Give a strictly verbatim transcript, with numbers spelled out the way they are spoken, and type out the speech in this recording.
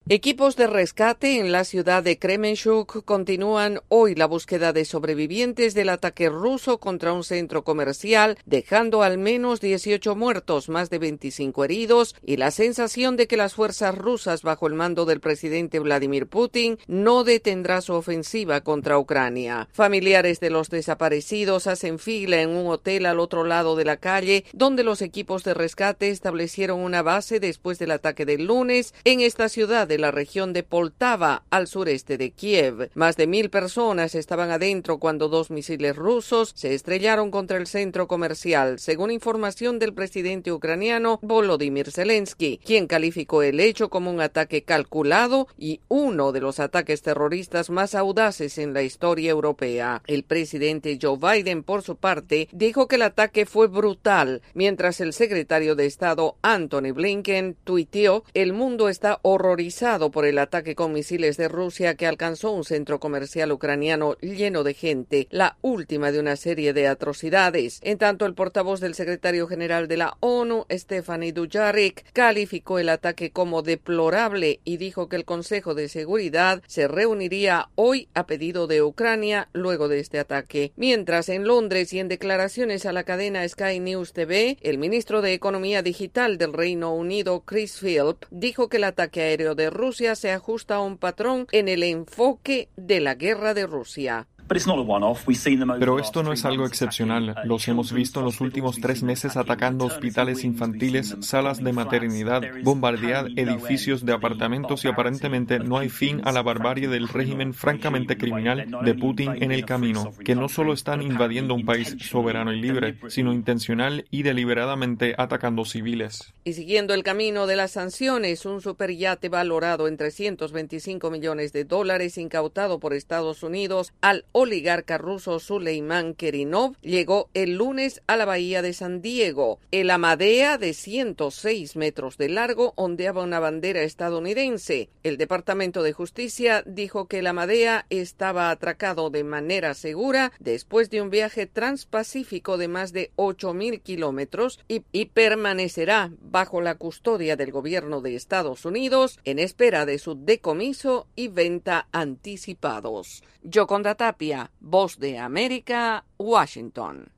Equipos de rescate en la ciudad de Kremenchuk continúan hoy la búsqueda de sobrevivientes del ataque ruso contra un centro comercial, dejando al menos dieciocho muertos, más de veinticinco heridos y la sensación de que las fuerzas rusas bajo el mando del presidente Vladimir Putin no detendrá su ofensiva contra Ucrania. Familiares de los desaparecidos hacen fila en un hotel al otro lado de la calle, donde los equipos de rescate establecieron una base después del ataque del lunes en esta ciudad de la región de Poltava, al sureste de Kiev. Más de mil personas estaban adentro cuando dos misiles rusos se estrellaron contra el centro comercial, según información del presidente ucraniano Volodymyr Zelensky, quien calificó el hecho como un ataque calculado y uno de los ataques terroristas más audaces en la historia europea. El presidente Joe Biden, por su parte, dijo que el ataque fue brutal, mientras el secretario de Estado Antony Blinken tuiteó: "El mundo está horrorizado por el ataque con misiles de Rusia que alcanzó un centro comercial ucraniano lleno de gente, la última de una serie de atrocidades". En tanto, el portavoz del secretario general de la ONU, Stephane Dujarric, calificó el ataque como deplorable y dijo que el Consejo de Seguridad se reuniría hoy a pedido de Ucrania luego de este ataque. Mientras, en Londres y en declaraciones a la cadena Sky News T V, el ministro de Economía Digital del Reino Unido, Chris Philp, dijo que el ataque aéreo de Rusia se ajusta a un patrón en el enfoque de la guerra de Rusia. Pero esto no es algo excepcional. Los hemos visto en los últimos tres meses atacando hospitales infantiles, salas de maternidad, bombardear edificios de apartamentos y aparentemente no hay fin a la barbarie del régimen francamente criminal de Putin en el camino, que no solo están invadiendo un país soberano y libre, sino intencional y deliberadamente atacando civiles. Y siguiendo el camino de las sanciones, un superyate valorado en trescientos veinticinco millones de dólares incautado por Estados Unidos al oligarca ruso Suleiman Kerinov llegó el lunes a la bahía de San Diego. El Amadea, de ciento seis metros de largo, ondeaba una bandera estadounidense. El Departamento de Justicia dijo que el Amadea estaba atracado de manera segura después de un viaje transpacífico de más de ocho mil kilómetros y, y permanecerá bajo la custodia del gobierno de Estados Unidos en espera de su decomiso y venta anticipados. Yoconda Tapia, Voz de América, Washington.